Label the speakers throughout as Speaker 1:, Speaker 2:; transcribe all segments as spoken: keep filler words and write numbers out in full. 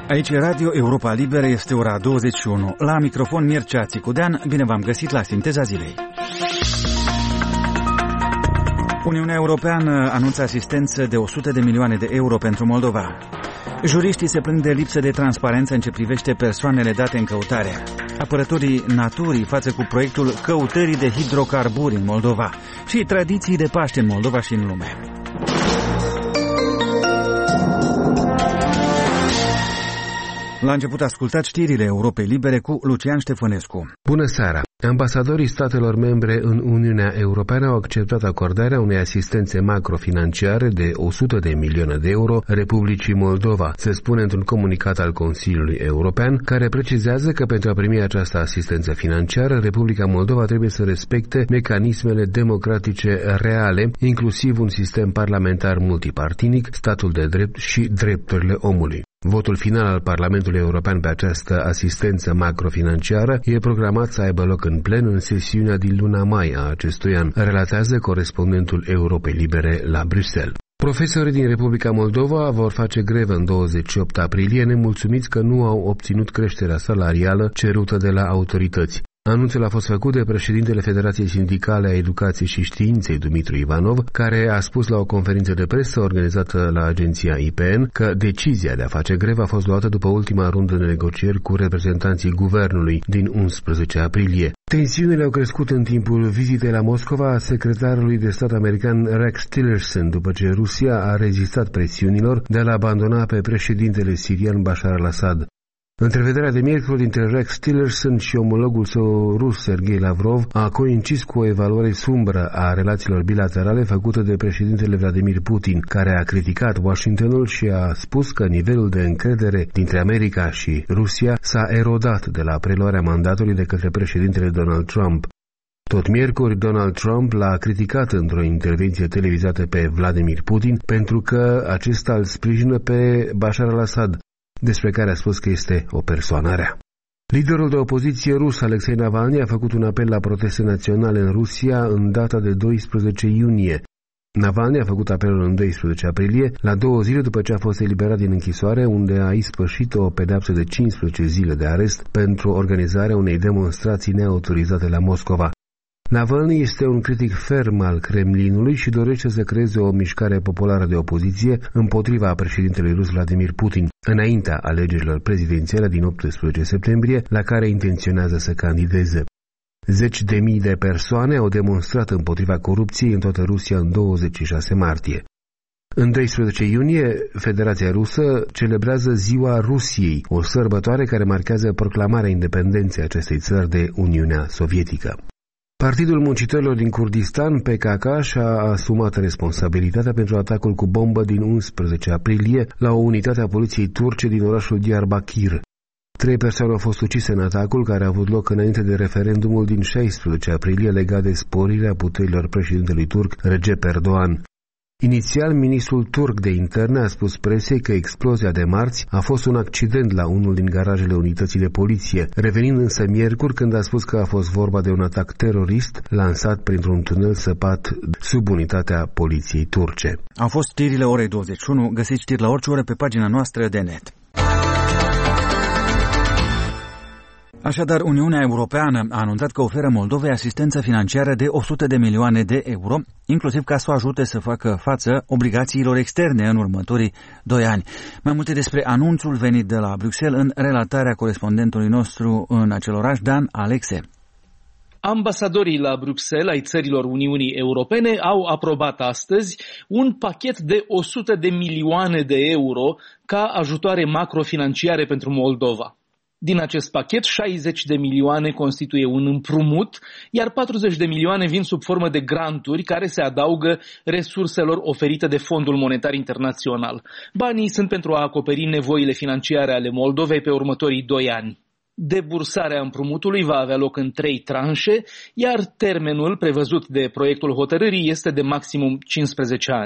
Speaker 1: Aici e Radio Europa Liberă, este ora douăzeci și unu. La microfon Mircea Țicudean, bine v-am găsit la Sinteza Zilei. Uniunea Europeană anunță asistență de o sută de milioane de euro pentru Moldova. Juriștii se plâng de lipsă de transparență în ce privește persoanele date în căutare. Apărătorii naturii față cu proiectul căutării de hidrocarburi în Moldova și tradiții de Paște în Moldova și în lume. La început ascultați știrile Europei Libere cu Lucian Ștefănescu.
Speaker 2: Bună seara! Ambasadorii statelor membre în Uniunea Europeană au acceptat acordarea unei asistențe macrofinanciare de o sută de milioane de euro Republicii Moldova, se spune într-un comunicat al Consiliului European, care precizează că pentru a primi această asistență financiară, Republica Moldova trebuie să respecte mecanismele democratice reale, inclusiv un sistem parlamentar multipartinic, statul de drept și drepturile omului. Votul final al Parlamentului European pe această asistență macrofinanciară e programat să aibă loc în plen în sesiunea din luna mai a acestui an, relatează corespondentul Europei Libere la Bruxelles. Profesorii din Republica Moldova vor face grevă în douăzeci și opt aprilie, nemulțumiți că nu au obținut creșterea salarială cerută de la autorități. Anunțul a fost făcut de președintele Federației Sindicale a Educației și Științei, Dumitru Ivanov, care a spus la o conferință de presă organizată la agenția I P N că decizia de a face grevă a fost luată după ultima rundă de negocieri cu reprezentanții guvernului din unsprezece aprilie. Tensiunile au crescut în timpul vizitei la Moscova a secretarului de stat american Rex Tillerson, după ce Rusia a rezistat presiunilor de a-l abandona pe președintele sirian Bashar al-Assad. Întrevederea de miercuri dintre Rex Tillerson și omologul său rus Sergei Lavrov a coincis cu o evaluare sumbră a relațiilor bilaterale făcută de președintele Vladimir Putin, care a criticat Washingtonul și a spus că nivelul de încredere dintre America și Rusia s-a erodat de la preluarea mandatului de către președintele Donald Trump. Tot miercuri, Donald Trump l-a criticat într-o intervenție televizată pe Vladimir Putin pentru că acesta îl sprijină pe Bashar al-Assad, despre care a spus că este o persoană rea. Liderul de opoziție rus, Alexei Navalny, a făcut un apel la proteste naționale în Rusia în data de doisprezece iunie. Navalny a făcut apelul în doisprezece aprilie, la două zile după ce a fost eliberat din închisoare, unde a ispășit o pedeapsă de cincisprezece zile de arest pentru organizarea unei demonstrații neautorizate la Moscova. Navalny este un critic ferm al Kremlinului și dorește să creeze o mișcare populară de opoziție împotriva președintelui rus Vladimir Putin, înaintea alegerilor prezidențiale din optsprezece septembrie, la care intenționează să candideze. Zeci de mii de persoane au demonstrat împotriva corupției în toată Rusia în douăzeci și șase martie. În doisprezece iunie, Federația Rusă celebrează Ziua Rusiei, o sărbătoare care marchează proclamarea independenței acestei țări de Uniunea Sovietică. Partidul Muncitorilor din Kurdistan, P K K, și-a asumat responsabilitatea pentru atacul cu bombă din unsprezece aprilie la o unitate a poliției turce din orașul Diyarbakir. Trei persoane au fost ucise în atacul care a avut loc înainte de referendumul din șaisprezece aprilie legat de sporirea puterilor președintelui turc Recep Erdogan. Inițial, ministrul turc de interne a spus presei că explozia de marți a fost un accident la unul din garajele unității de poliție, revenind însă miercuri când a spus că a fost vorba de un atac terorist lansat printr-un tunel săpat sub unitatea poliției turce.
Speaker 1: Au fost știrile orei douăzeci și unu, găsiți știri la orice oră pe pagina noastră de net. Așadar, Uniunea Europeană a anunțat că oferă Moldovei asistență financiară de o sută de milioane de euro, inclusiv ca să o ajute să facă față obligațiilor externe în următorii doi ani. Mai multe despre anunțul venit de la Bruxelles în relatarea corespondentului nostru în acel oraș, Dan Alexe.
Speaker 3: Ambasadorii la Bruxelles ai țărilor Uniunii Europene au aprobat astăzi un pachet de o sută de milioane de euro ca ajutoare macrofinanciare pentru Moldova. Din acest pachet, șaizeci de milioane constituie un împrumut, iar patruzeci de milioane vin sub formă de granturi care se adaugă resurselor oferite de Fondul Monetar Internațional. Banii sunt pentru a acoperi nevoile financiare ale Moldovei pe următorii doi ani. Debursarea împrumutului va avea loc în trei tranșe, iar termenul prevăzut de proiectul hotărârii este de maximum cincisprezece ani.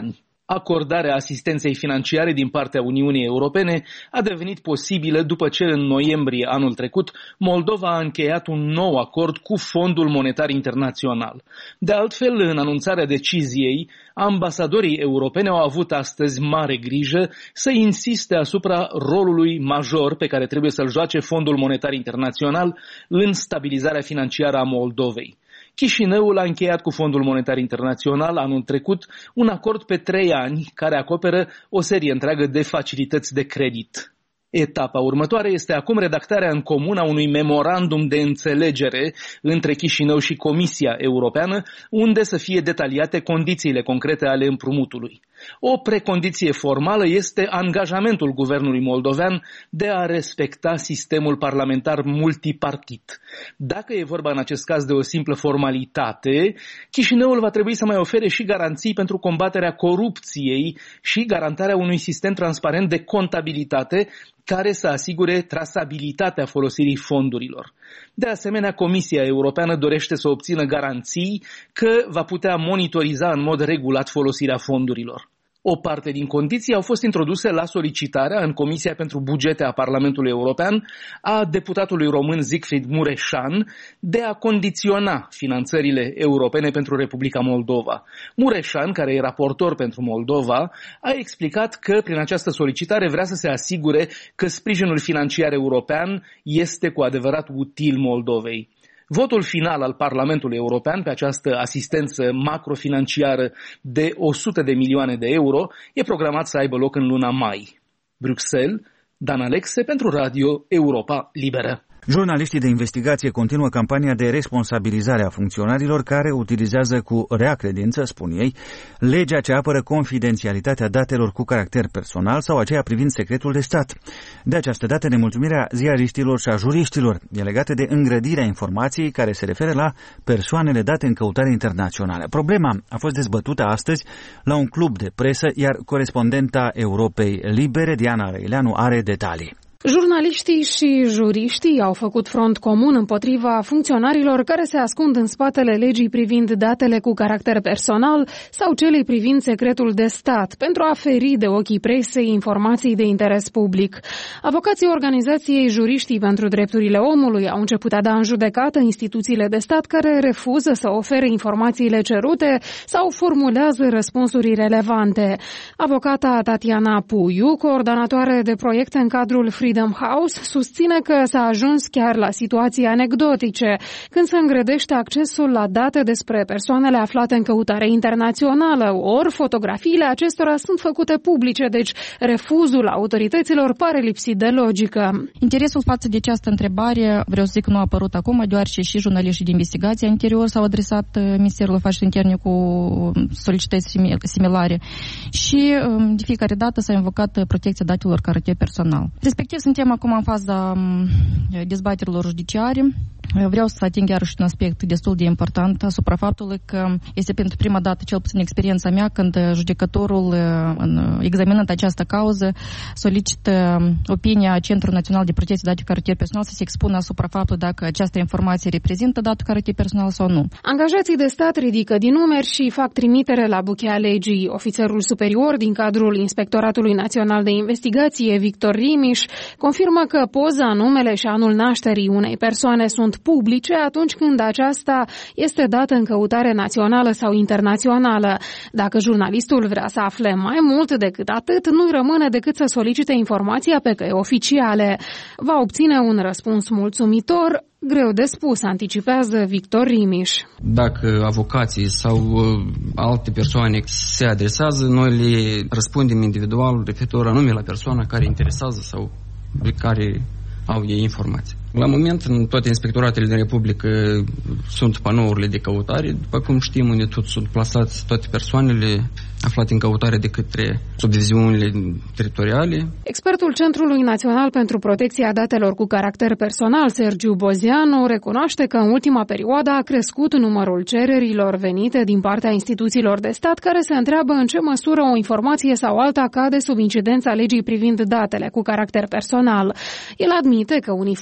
Speaker 3: Acordarea asistenței financiare din partea Uniunii Europene a devenit posibilă după ce în noiembrie anul trecut Moldova a încheiat un nou acord cu Fondul Monetar Internațional. De altfel, în anunțarea deciziei, ambasadorii europeni au avut astăzi mare grijă să insiste asupra rolului major pe care trebuie să-l joace Fondul Monetar Internațional în stabilizarea financiară a Moldovei. Chișinăul a încheiat cu Fondul Monetar Internațional anul trecut un acord pe trei ani care acoperă o serie întreagă de facilități de credit. Etapa următoare este acum redactarea în comun a unui memorandum de înțelegere între Chișinău și Comisia Europeană, unde să fie detaliate condițiile concrete ale împrumutului. O precondiție formală este angajamentul guvernului moldovean de a respecta sistemul parlamentar multipartit. Dacă e vorba în acest caz de o simplă formalitate, Chișinăul va trebui să mai ofere și garanții pentru combaterea corupției și garantarea unui sistem transparent de contabilitate care să asigure trasabilitatea folosirii fondurilor. De asemenea, Comisia Europeană dorește să obțină garanții că va putea monitoriza în mod regulat folosirea fondurilor. O parte din condiții au fost introduse la solicitarea în Comisia pentru Bugete a Parlamentului European a deputatului român Siegfried Mureșan de a condiționa finanțările europene pentru Republica Moldova. Mureșan, care e raportor pentru Moldova, a explicat că prin această solicitare vrea să se asigure că sprijinul financiar european este cu adevărat util Moldovei. Votul final al Parlamentului European pe această asistență macrofinanciară de o sută de milioane de euro e programat să aibă loc în luna mai. Bruxelles, Dan Alexe pentru Radio Europa Liberă.
Speaker 1: Jurnaliștii de investigație continuă campania de responsabilizare a funcționarilor care utilizează cu rea credință, spun ei, legea ce apără confidențialitatea datelor cu caracter personal sau aceea privind secretul de stat. De această dată, nemulțumirea ziariștilor și a juriștilor e legată de îngrădirea informației care se referă la persoanele date în căutare internațională. Problema a fost dezbătută astăzi la un club de presă, iar corespondenta Europei Libere, Diana Răileanu, are detalii.
Speaker 4: Jurnaliștii și juriștii au făcut front comun împotriva funcționarilor care se ascund în spatele legii privind datele cu caracter personal sau celei privind secretul de stat pentru a feri de ochii presei informații de interes public. Avocații organizației Juriștii pentru Drepturile Omului au început a da în judecată instituțiile de stat care refuză să ofere informațiile cerute sau formulează răspunsuri relevante. Avocata Tatiana Puiu, coordonatoare de proiecte în cadrul Freedom House, susține că s-a ajuns chiar la situații anecdotice, când se îngrădește accesul la date despre persoanele aflate în căutare internațională, ori fotografiile acestora sunt făcute publice, deci refuzul autorităților pare lipsit de logică.
Speaker 5: Interesul față de această întrebare, vreau să zic că nu a apărut acum, deoarece și jurnaliștii de investigație anterior s-au adresat Ministerul Afacerilor Interne cu solicitări similare și de fiecare dată s-a invocat protecția datelor caracter personal. Respectiv, suntem acum în faza dezbaterilor judiciare. Vreau să ating iarăși un aspect destul de important asupra faptului că este pentru prima dată, cel puțin experiența mea, când judecătorul, examinând această cauză, solicită opinia Centrului Național de Protecție Date Caracter Personal să se expună asupra faptului dacă această informație reprezintă dată caracter personal sau nu.
Speaker 4: Angajații de stat ridică din numeri și fac trimitere la buchea legii. Ofițerul superior din cadrul Inspectoratului Național de Investigație, Victor Rimiș, confirmă că poza, numele și anul nașterii unei persoane sunt publice atunci când aceasta este dată în căutare națională sau internațională. Dacă jurnalistul vrea să afle mai mult decât atât, nu-i rămâne decât să solicite informația pe căi oficiale. Va obține un răspuns mulțumitor. Greu de spus, anticipează Victor Rimiș.
Speaker 6: Dacă avocații sau uh, alte persoane se adresează, noi le răspundem individual referitor anume la persoana care interesează sau de care au ei informații. La moment, în toate inspectoratele din Republică sunt panourile de căutare, după cum știm, unde tot sunt plasați toate persoanele aflate în căutare de către subdiviziunile teritoriale.
Speaker 4: Expertul Centrului Național pentru Protecția Datelor cu Caracter Personal, Sergiu Bozianu, recunoaște că în ultima perioadă a crescut numărul cererilor venite din partea instituțiilor de stat care se întreabă în ce măsură o informație sau alta cade sub incidența legii privind datele cu caracter personal. El admite că unii funcționari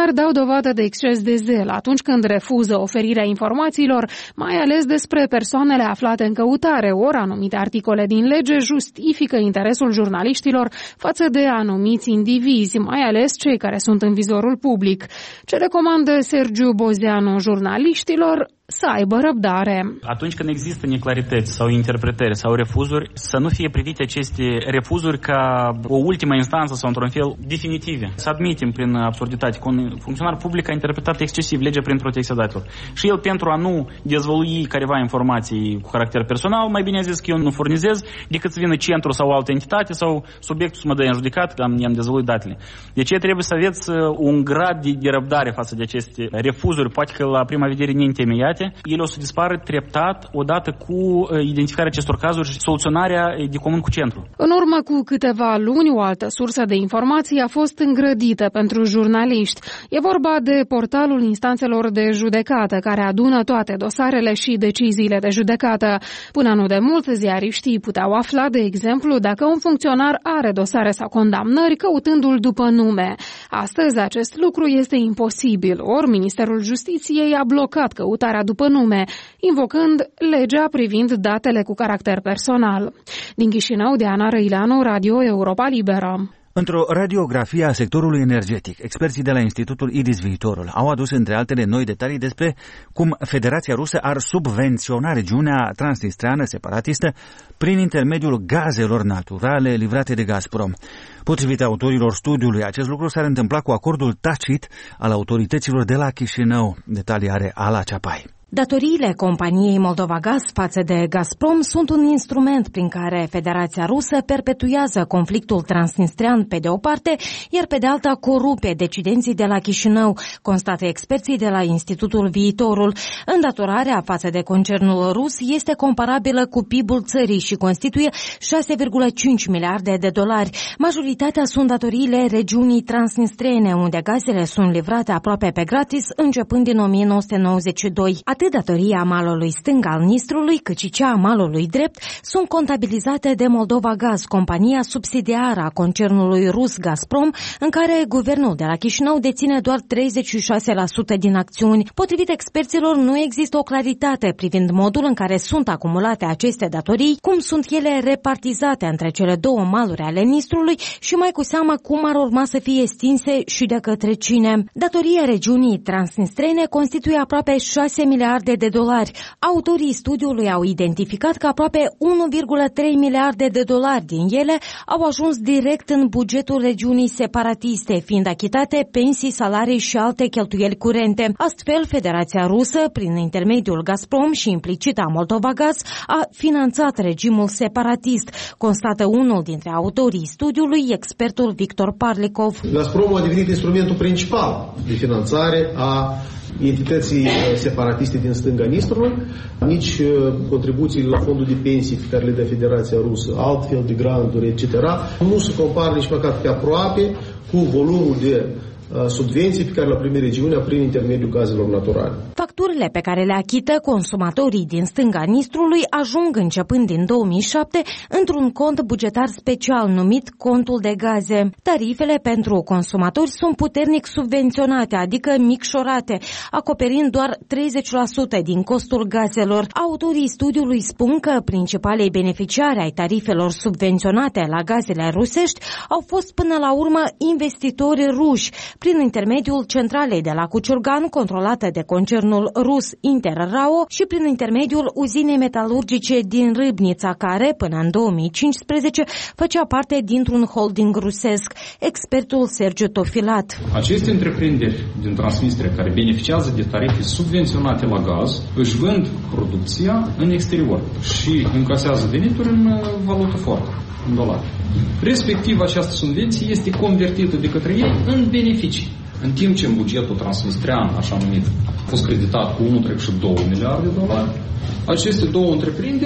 Speaker 4: funcționari dau dovadă de exces de zel atunci când refuză oferirea informațiilor, mai ales despre persoanele aflate în căutare, ori anumite articole din lege justifică interesul jurnaliștilor față de anumiți indivizi, mai ales cei care sunt în vizorul public. Ce recomandă Sergiu Bozeanu jurnaliștilor? Să aibă răbdare.
Speaker 7: Atunci când există neclarități sau interpretări sau refuzuri, să nu fie privite aceste refuzuri ca o ultimă instanță sau într-un fel definitive. Să admitem prin absurditate că un funcționar public a interpretat excesiv legea prin protecția datelor. Și el, pentru a nu dezvălui careva informații cu caracter personal, mai bine a zis că eu nu furnizez decât să vină centru sau altă entitate sau subiectul să mă dă în judecat că am, i-am dezvăluit datele. De ce trebuie să aveți un grad de, de răbdare față de aceste refuzuri, poate că la prima vedere neîntemeiate. Ele o să dispară treptat odată cu identificarea acestor cazuri și soluționarea de comun cu centru.
Speaker 4: În urmă cu câteva luni, o altă sursă de informații a fost îngrădită pentru jurnaliști. E vorba de portalul instanțelor de judecată, care adună toate dosarele și deciziile de judecată. Până nu de mult, ziariștii puteau afla, de exemplu, dacă un funcționar are dosare sau condamnări, căutându-l după nume. Astăzi acest lucru este imposibil, ori Ministerul Justiției a blocat căutarea după nume, invocând legea privind datele cu caracter personal. Din Chișinău, Diana Răileanu, Radio Europa Liberă.
Speaker 1: Într-o radiografie a sectorului energetic, experții de la Institutul I D I S Viitorul au adus între altele noi detalii despre cum Federația Rusă ar subvenționa regiunea transnistreană separatistă prin intermediul gazelor naturale livrate de Gazprom. Potrivit autorilor studiului, acest lucru s-ar întâmpla cu acordul tacit al autorităților de la Chișinău. Detalii are Ala Ceapai.
Speaker 8: Datoriile companiei Moldovagaz față de Gazprom sunt un instrument prin care Federația Rusă perpetuează conflictul transnistrean pe de o parte, iar pe de alta corupe decidenții de la Chișinău, constată experții de la Institutul Viitorul. Îndatorarea față de concernul rus este comparabilă cu P I B-ul țării și constituie șase virgulă cinci miliarde de dolari. Majoritatea sunt datoriile regiunii transnistrene, unde gazele sunt livrate aproape pe gratis, începând din o mie nouă sute nouăzeci și doi. Atât datoria malului stâng al Nistrului, cât și cea a malului drept sunt contabilizate de Moldovagaz, compania subsidiară a concernului rus Gazprom, în care guvernul de la Chișinău deține doar treizeci și șase la sută din acțiuni. Potrivit experților, nu există o claritate privind modul în care sunt acumulate aceste datorii, cum sunt ele repartizate între cele două maluri ale Nistrului și mai cu seamă cum ar urma să fie stinse și de către cine. Datoria regiunii transnistrene constituie aproape șase miliarde de dolari. Autorii studiului au identificat că aproape unu virgulă trei miliarde de dolari din ele au ajuns direct în bugetul regiunii separatiste, fiind achitate pensii, salarii și alte cheltuieli curente. Astfel, Federația Rusă, prin intermediul Gazprom și implicit a Moldovagaz, a finanțat regimul separatist, constată unul dintre autorii studiului, expertul Victor Parlikov.
Speaker 9: Gazprom a devenit instrumentul principal de finanțare a entității separatiste din stânga Nistrului, nici contribuțiile la fondul de pensii pe care le dă Federația Rusă, altfel de granturi, et cetera, nu se compară nici măcar pe aproape cu volumul de subvenții pe care le primi regiunea prin intermediul gazelor naturale.
Speaker 8: Facturile pe care le achită consumatorii din stânga Nistrului ajung începând din două mii șapte într-un cont bugetar special numit contul de gaze. Tarifele pentru consumatori sunt puternic subvenționate, adică micșorate, acoperind doar treizeci la sută din costul gazelor. Autorii studiului spun că principalii beneficiari ai tarifelor subvenționate la gazele rusești au fost până la urmă investitori ruși, prin intermediul centralei de la Cuciurgan, controlată de concernul rus Interrao, și prin intermediul uzinei metalurgice din Râbnița, care, până în două mii cincisprezece, făcea parte dintr-un holding rusesc. Expertul Sergiu Tofilat.
Speaker 10: Aceste întreprinderi din Transnistria care beneficiază de tarife subvenționate la gaz își vând producția în exterior și încasează venituri în valută fortă, în dolari. Respectiv, această subvenție este convertită de către ei în beneficii. În timp ce în bugetul transnistrean, așa numit, a fost creditat cu unu virgulă doi miliarde de dolari, aceste două întreprinderi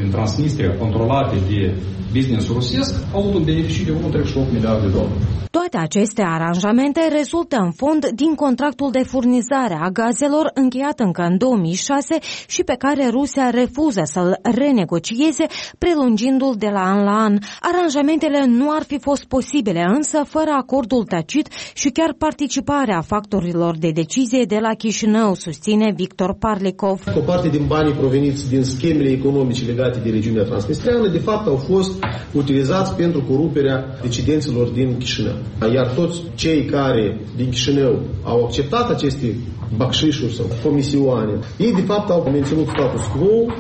Speaker 10: din Transnistria controlate de business-ul rusesc au avut un beneficiu de unu virgulă treizeci și opt miliarde de dolari.
Speaker 8: Toate aceste aranjamente rezultă în fond din contractul de furnizare a gazelor încheiat încă în două mii șase și pe care Rusia refuză să-l renegocieze, prelungindu-l de la an la an. Aranjamentele nu ar fi fost posibile însă fără acordul tacit și chiar participarea factorilor de decizie de la Chișinău, susține Victor Parlikov.
Speaker 9: O parte din banii proveniți din schemele economice legate de regiunea transnistreană, de fapt, au fost utilizați pentru coruperea decidenților din Chișinău. Iar toți cei care din Chișinău au acceptat aceste bacșișuri sau comisioane, ei de fapt au menținut status quo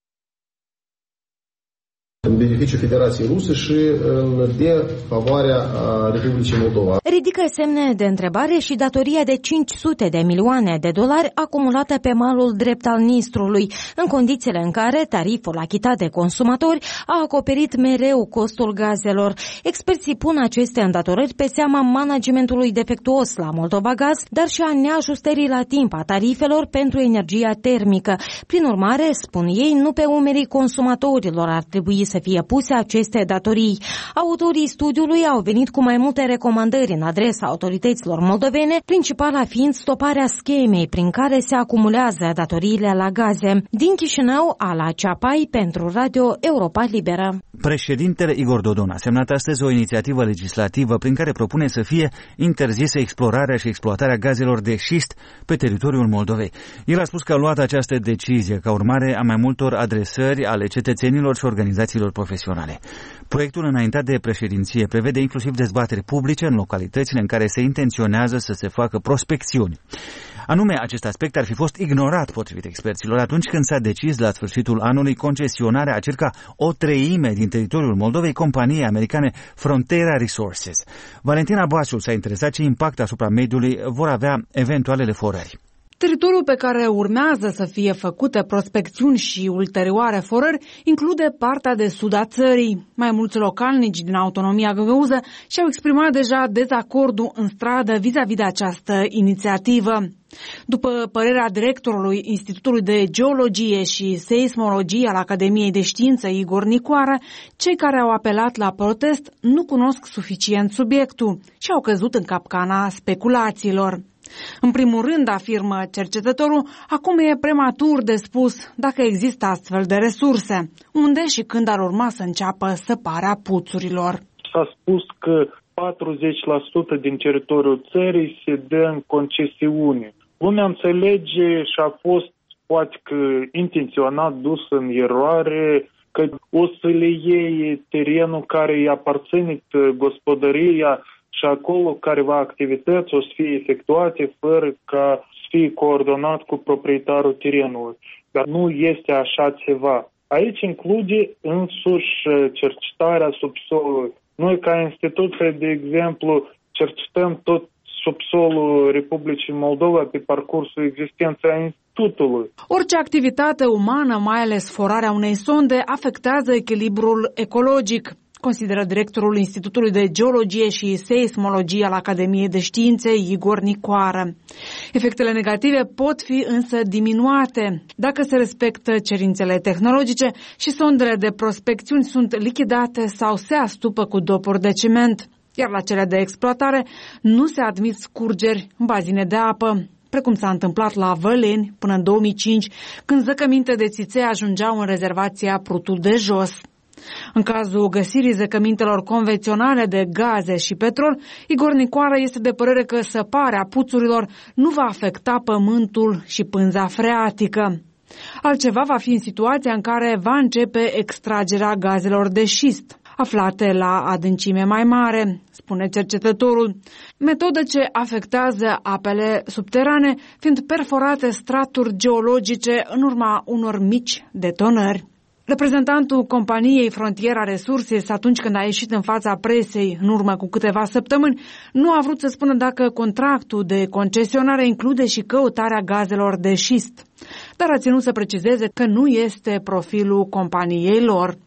Speaker 9: în beneficiul Federației Ruse și în defavoarea Republicii Moldova.
Speaker 8: Ridică semne de întrebare și datoria de cinci sute de milioane de dolari acumulată pe malul drept al Nistrului, în condițiile în care tariful achitat de consumatori a acoperit mereu costul gazelor. Experții pun aceste îndatorări pe seama managementului defectuos la Moldovagaz, dar și a neajustării la timp a tarifelor pentru energia termică. Prin urmare, spun ei, nu pe umerii consumatorilor ar trebui să fie puse aceste datorii. Autorii studiului au venit cu mai multe recomandări în adresa autorităților moldovene, principala fiind stoparea schemei prin care se acumulează datoriile la gaze. Din Chișinău, Ala Ceapai pentru Radio Europa Liberă.
Speaker 1: Președintele Igor Dodon a semnat astăzi o inițiativă legislativă prin care propune să fie interzisă explorarea și exploatarea gazelor de șist pe teritoriul Moldovei. El a spus că a luat această decizie ca urmare a mai multor adresări ale cetățenilor și organizațiilor profesionale. Proiectul înaintat de președinție prevede inclusiv dezbateri publice în localitățile în care se intenționează să se facă prospecțiuni. Anume, acest aspect ar fi fost ignorat, potrivit experților, atunci când s-a decis la sfârșitul anului concesionarea a circa o treime din teritoriul Moldovei companiei americane Frontera Resources. Valentina Baciul s-a interesat ce impact asupra mediului vor avea eventualele forări.
Speaker 11: Teritoriul pe care urmează să fie făcute prospecțiuni și ulterioare forări include partea de sud a țării. Mai mulți localnici din autonomia găgăuză și-au exprimat deja dezacordul în stradă vis-a-vis de această inițiativă. După părerea directorului Institutului de Geologie și Seismologie al Academiei de Știință, Igor Nicoară, cei care au apelat la protest nu cunosc suficient subiectul și au căzut în capcana speculațiilor. În primul rând, afirmă cercetătorul, acum e prematur de spus dacă există astfel de resurse, unde și când ar urma să înceapă săparea puțurilor.
Speaker 12: S-a spus că patruzeci la sută din teritoriul țării se dă în concesiune. Lumea înțelege și a fost poate că intenționat dus în eroare că o să le iei terenul care îi aparține gospodăria și acolo careva activități o să fie efectuate fără ca să fie coordonat cu proprietarul terenului. Dar nu este așa ceva. Aici include însuși cercetarea subsolului. Noi ca instituție, de exemplu, cercetăm tot subsolul Republicii Moldova pe parcursul existenței a institutului.
Speaker 11: Orice activitate umană, mai ales forarea unei sonde, afectează echilibrul ecologic, consideră directorul Institutului de Geologie și Seismologie al Academiei de Științe, Igor Nicoară. Efectele negative pot fi însă diminuate dacă se respectă cerințele tehnologice și sondele de prospecțiuni sunt lichidate sau se astupă cu dopuri de ciment, iar la cele de exploatare nu se admit scurgeri în bazine de apă, precum s-a întâmplat la Văleni până în două mii cinci, când zăcăminte de țiței ajungeau în rezervația Prutul de Jos. În cazul găsirii zăcămintelor convenționale de gaze și petrol, Igor Nicoară este de părere că săparea puțurilor nu va afecta pământul și pânza freatică. Altceva va fi în situația în care va începe extragerea gazelor de șist, aflate la adâncime mai mare, spune cercetătorul, metodă ce afectează apele subterane, fiind perforate straturi geologice în urma unor mici detonări. Reprezentantul companiei Frontiera Resources, atunci când a ieșit în fața presei în urmă cu câteva săptămâni, nu a vrut să spună dacă contractul de concesionare include și căutarea gazelor de șist, dar a ținut să precizeze că nu este profilul companiei lor.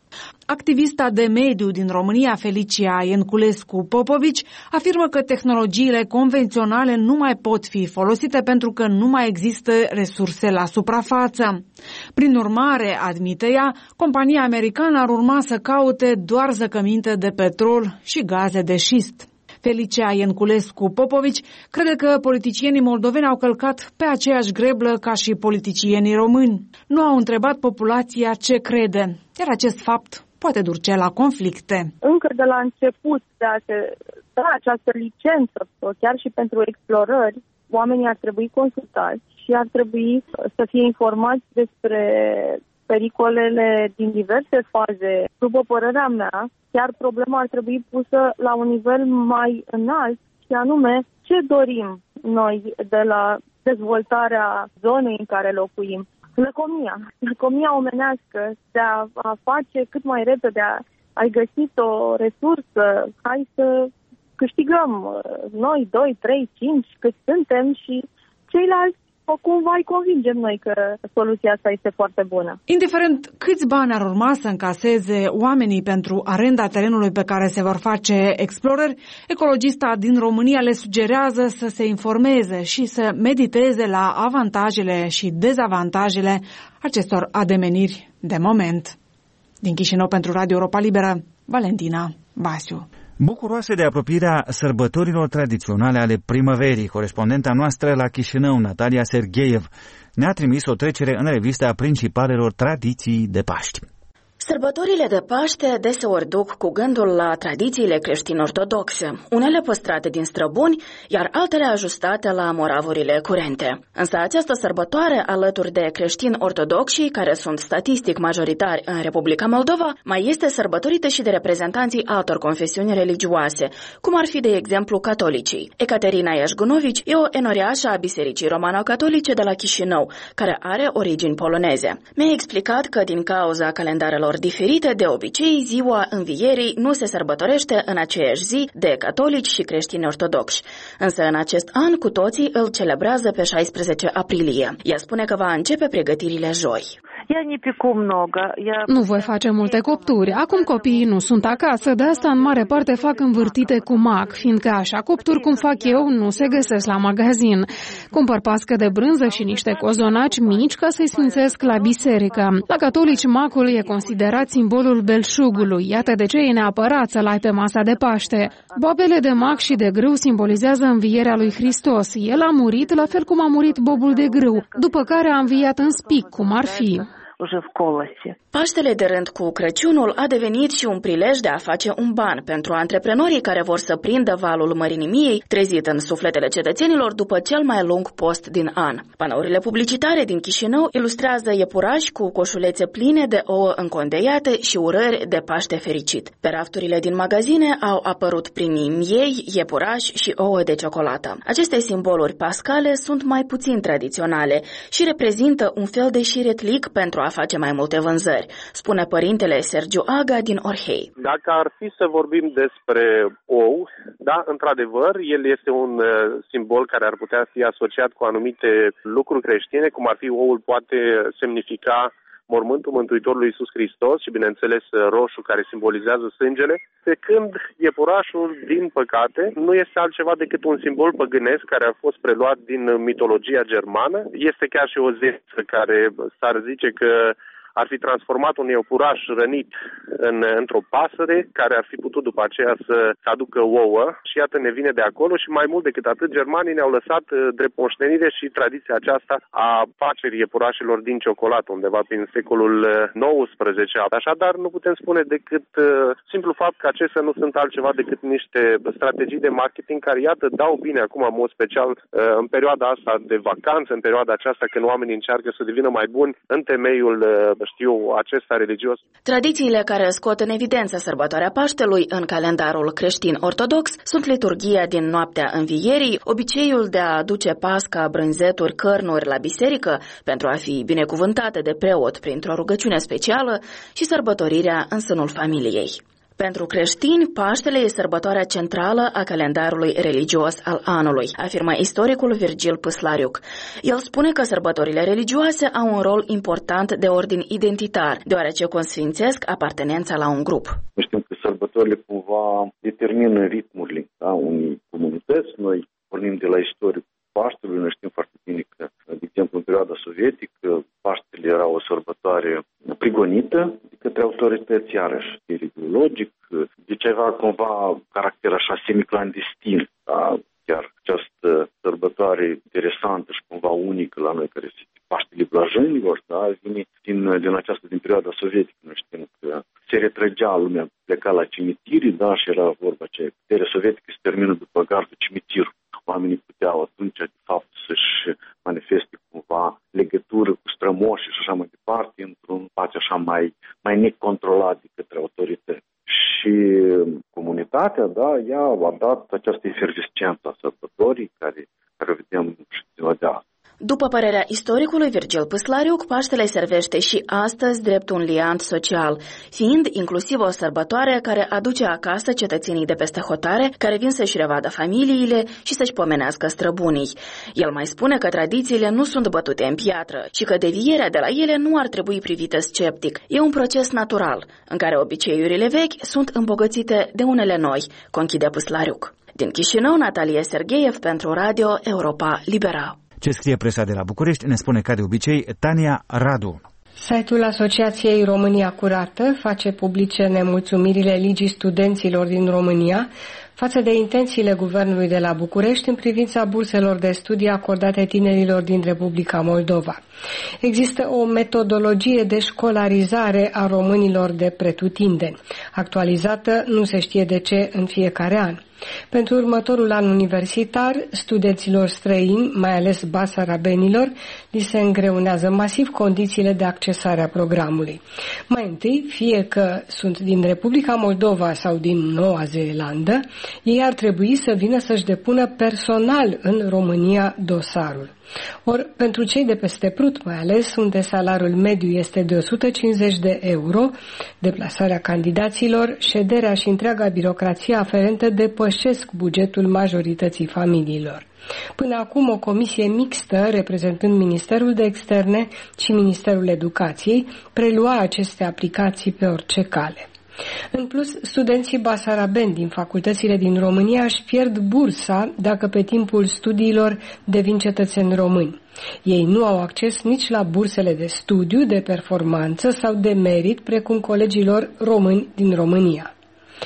Speaker 11: Activista de mediu din România, Felicia Ienculescu Popovici, afirmă că tehnologiile convenționale nu mai pot fi folosite pentru că nu mai există resurse la suprafață. Prin urmare, admite ea, compania americană ar urma să caute doar zăcăminte de petrol și gaze de șist. Felicia Ienculescu Popovici crede că politicienii moldoveni au călcat pe aceeași greblă ca și politicienii români. Nu au întrebat populația ce crede, iar acest fapt poate duce la conflicte.
Speaker 13: Încă de la început de a se da această licență, chiar și pentru explorări, oamenii ar trebui consultați și ar trebui să fie informați despre pericolele din diverse faze. După părerea mea, chiar problema ar trebui pusă la un nivel mai înalt, și anume ce dorim noi de la dezvoltarea zonei în care locuim. Lăcomia, lăcomia omenească de a, a face cât mai repede, a, ai găsit o resursă, hai să câștigăm noi doi, trei, cinci, cât suntem și ceilalți cumva îi convingem noi că soluția asta este foarte bună.
Speaker 11: Indiferent câți bani ar urma să încaseze oamenii pentru arenda terenului pe care se vor face explorări, ecologista din România le sugerează să se informeze și să mediteze la avantajele și dezavantajele acestor ademeniri de moment. Din Chișinău pentru Radio Europa Liberă, Valentina Basiu.
Speaker 1: Bucuroase de apropierea sărbătorilor tradiționale ale primăverii, corespondenta noastră la Chișinău, Natalia Sergeev, ne-a trimis o trecere în revistă a principalelor tradiții de Paști.
Speaker 14: Sărbătorile de Paște deseori duc cu gândul la tradițiile creștin-ortodoxe, unele păstrate din străbuni, iar altele ajustate la moravurile curente. Însă această sărbătoare, alături de creștini-ortodoxi, care sunt statistic majoritari în Republica Moldova, mai este sărbătorită și de reprezentanții altor confesiuni religioase, cum ar fi, de exemplu, catolicii. Ecaterina Iașgunovici e o enoriașă a Bisericii Romano-Catolice de la Chișinău, care are origini poloneze. Mi-a explicat că din cauza calendarelor diferite, de obicei, ziua învierii nu se sărbătorește în aceeași zi de catolici și creștini ortodoxi. Însă în acest an cu toții îl celebrează pe șaisprezece aprilie. Ea spune că va începe pregătirile joi.
Speaker 4: Nu voi face multe copturi. Acum copiii nu sunt acasă, de asta în mare parte fac învârtite cu mac, fiindcă așa copturi cum fac eu nu se găsesc la magazin. Cumpăr pască de brânză și niște cozonaci mici ca să-i sfințesc la biserică. La catolici macul e considerat simbolul belșugului, iată de ce e neapărat să-l ai pe masa de Paște. Boabele de mac și de grâu simbolizează învierea lui Hristos. El a murit la fel cum a murit bobul de grâu, după care a înviat în spic, cum ar fi.
Speaker 14: Paștele de rând cu Crăciunul a devenit și un prilej de a face un ban pentru antreprenorii care vor să prindă valul mărinimiei trezit în sufletele cetățenilor după cel mai lung post din an. Panourile publicitare din Chișinău ilustrează iepurași cu coșulețe pline de ouă încondeiate și urări de Paște fericit. Pe rafturile din magazine au apărut primii miei, iepurași și ouă de ciocolată. Aceste simboluri pascale sunt mai puțin tradiționale și reprezintă un fel de șiretlic pentru a face mai multe vânzări, spune părintele Sergiu Aga din Orhei.
Speaker 15: Dacă ar fi să vorbim despre ou, da, într-adevăr, el este un simbol care ar putea fi asociat cu anumite lucruri creștine, cum ar fi oul poate semnifica mormântul Mântuitorului Iisus Hristos și, bineînțeles, roșu care simbolizează sângele, pe când iepurașul, din păcate, nu este altceva decât un simbol păgânesc care a fost preluat din mitologia germană. Este chiar și o zeță care s-ar zice că ar fi transformat un iepuraș rănit în, într-o pasăre care ar fi putut după aceea să aducă ouă și iată ne vine de acolo și mai mult decât atât germanii ne-au lăsat drept moștenire și tradiția aceasta a facerii iepurașilor din ciocolată undeva prin secolul nouăsprezece. Așadar nu putem spune decât uh, simplu fapt că acestea nu sunt altceva decât niște strategii de marketing care iată dau bine acum în mod special uh, în perioada asta de vacanță, în perioada aceasta când oamenii încearcă să devină mai buni în temeiul uh, știu, acesta religios.
Speaker 14: Tradițiile care scot în evidență sărbătoarea Paștelui în calendarul creștin-ortodox sunt liturghia din noaptea învierii, obiceiul de a aduce pasca, brânzeturi, cărnuri la biserică pentru a fi binecuvântate de preot printr-o rugăciune specială și sărbătorirea în sânul familiei. Pentru creștini, Paștele e sărbătoarea centrală a calendarului religios al anului, afirmă istoricul Virgil Păslariuc. El spune că sărbătorile religioase au un rol important de ordin identitar, deoarece consfințesc apartenența la un grup.
Speaker 16: Noi știm că sărbătorile cumva determină ritmurile, da, unei comunități. Noi pornim de la istoricul Paștelui, noi știm foarte bine că, de exemplu, în perioada sovietică, Paștele era o sărbătoare prigonită de către autorități, iarăși, ideologic, de ceva cumva caracter așa semiclandestin, da? Chiar această sărbătoare interesantă și cumva unică la noi, care este Paștele Blajânilor, da? Vine din, din această, din perioada sovietică. Noi știm că se retrăgea lumea, pleca la cimitiri, da? Și era vorba aceea, puterea sovietică se termină după gardul cimitirul. Oamenii puteau atunci, de fapt, să-și manifeste cumva legătură cu strămoșii și așa mai departe, într-un spațiu așa mai, mai necontrolat de către autorități. Și comunitatea, da, ea a dat această efervescență a sărbătorii care, care o vedem și ziua de astăzi.
Speaker 14: După părerea istoricului Virgil Păslariuc, Paștele servește și astăzi drept un liant social, fiind inclusiv o sărbătoare care aduce acasă cetățenii de peste hotare, care vin să-și revadă familiile și să-și pomenească străbunii. El mai spune că tradițiile nu sunt bătute în piatră și că devierea de la ele nu ar trebui privită sceptic. E un proces natural, în care obiceiurile vechi sunt îmbogățite de unele noi, conchide Păslariuc. Din Chișinău, Natalia Sergeev pentru Radio Europa Libera.
Speaker 1: Ce scrie presa de la București ne spune ca de obicei Tania Radu.
Speaker 17: Site-ul Asociației România Curată face publice nemulțumirile Ligii Studenților din România față de intențiile guvernului de la București în privința burselor de studii acordate tinerilor din Republica Moldova. Există o metodologie de școlarizare a românilor de pretutindeni, actualizată nu se știe de ce în fiecare an. Pentru următorul an universitar, studenților străini, mai ales basarabenilor, li se îngreunează masiv condițiile de accesare a programului. Mai întâi, fie că sunt din Republica Moldova sau din Noua Zeelandă, ei ar trebui să vină să-și depună personal în România dosarul. Ori, pentru cei de peste Prut, mai ales, unde salariul mediu este de o sută cincizeci de euro, deplasarea candidaților, șederea și întreaga birocrație aferentă depășesc bugetul majorității familiilor. Până acum, o comisie mixtă, reprezentând Ministerul de Externe și Ministerul Educației, prelua aceste aplicații pe orice cale. În plus, studenții basarabeni din facultățile din România își pierd bursa dacă pe timpul studiilor devin cetățeni români. Ei nu au acces nici la bursele de studiu, de performanță sau de merit, precum colegilor români din România.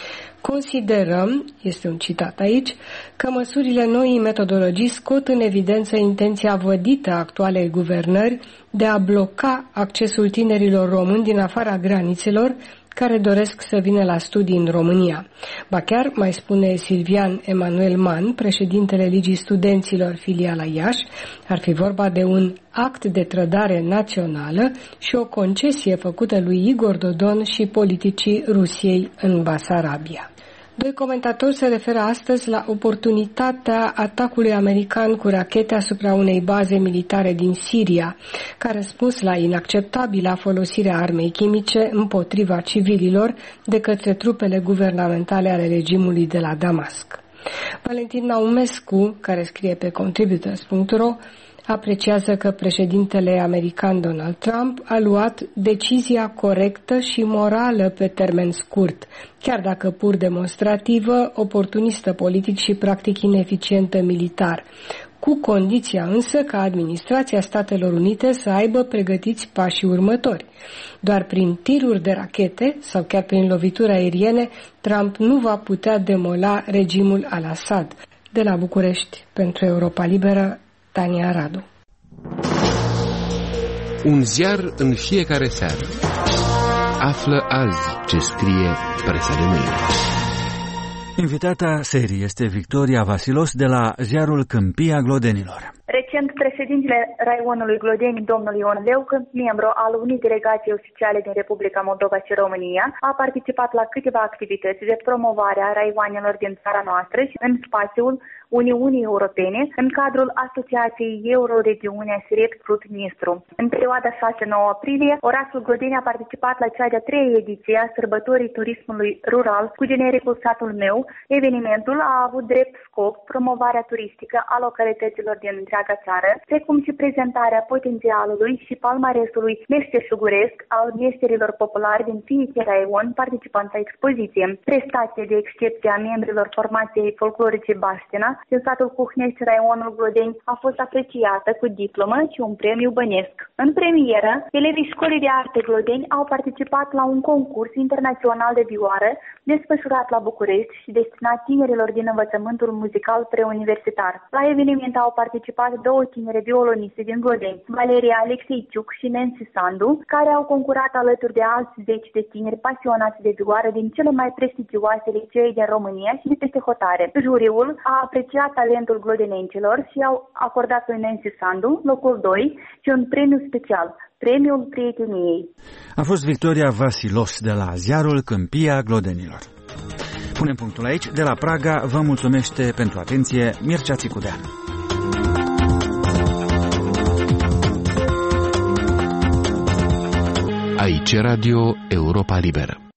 Speaker 17: Considerăm, este un citat aici, că măsurile noii metodologii scot în evidență intenția vădită a actualei guvernări de a bloca accesul tinerilor români din afara granițelor care doresc să vină la studii în România. Ba chiar, mai spune Silvian Emanuel Mann, președintele Ligii Studenților filiala Iași, ar fi vorba de un act de trădare națională și o concesie făcută lui Igor Dodon și politicii Rusiei în Basarabia. Doi comentatori se referă astăzi la oportunitatea atacului american cu rachete asupra unei baze militare din Siria, ca răspuns la inacceptabila folosire a armei chimice împotriva civililor de către trupele guvernamentale ale regimului de la Damasc. Valentin Naumescu, care scrie pe contributors punct ro, apreciază că președintele american Donald Trump a luat decizia corectă și morală pe termen scurt, chiar dacă pur demonstrativă, oportunistă politic și practic ineficientă militar, cu condiția însă ca administrația Statelor Unite să aibă pregătiți pașii următori. Doar prin tiruri de rachete sau chiar prin lovituri aeriene, Trump nu va putea demola regimul al-Assad. De la București, pentru Europa Liberă, Tania Radu.
Speaker 2: Un ziar în fiecare seară. Află azi ce scrie presa de mâine.
Speaker 1: Invitata serii este Victoria Vasilos de la ziarul Câmpia Glodenilor.
Speaker 18: Recent, președintele raionului Glodeni, domnul Ion Leucă, membru al unei delegații oficiale din Republica Moldova și România, a participat la câteva activități de promovare a raioanelor din țara noastră și în spațiul Uniunii Europene, în cadrul Asociației Euroregiunea Siret-Prut-Nistru. În perioada șase nouă aprilie, orașul Glodeni a participat la cea de-a treia ediție a sărbătorii turismului rural cu genericul Satul meu. Evenimentul a avut drept scop promovarea turistică a localităților din întreaga țară, precum și prezentarea potențialului și palmaresului meșteșuguresc al meșterilor populari din fiecare raion participant la expoziție. Prestația de excepție a membrilor formației folclorice Baștina din satul Cuhnești, raionul Glodeni, a fost apreciată cu diplomă și un premiu bănesc. În premieră, elevii Școlii de Arte Glodeni au participat la un concurs internațional de vioară desfășurat la București și destinat tinerilor din învățământul muzical preuniversitar. La eveniment au participat două tinere violoniste din Glodeni, Valeria Alexeiciuc și Nancy Sandu, care au concurat alături de alți zeci de tineri pasionați de vioară din cele mai prestigioase licee din România și de peste hotare. Juriul a apreciat talentul glodenencilor și au acordat lui Nancy Sandu locul doi și un premiu special, Premiul Prieteniei.
Speaker 1: A fost Victoria Vasilos de la ziarul Câmpia Glodenilor. Punem punctul aici. De la Praga vă mulțumește pentru atenție Mircea Țicudean.
Speaker 2: Aici Radio Europa Liberă.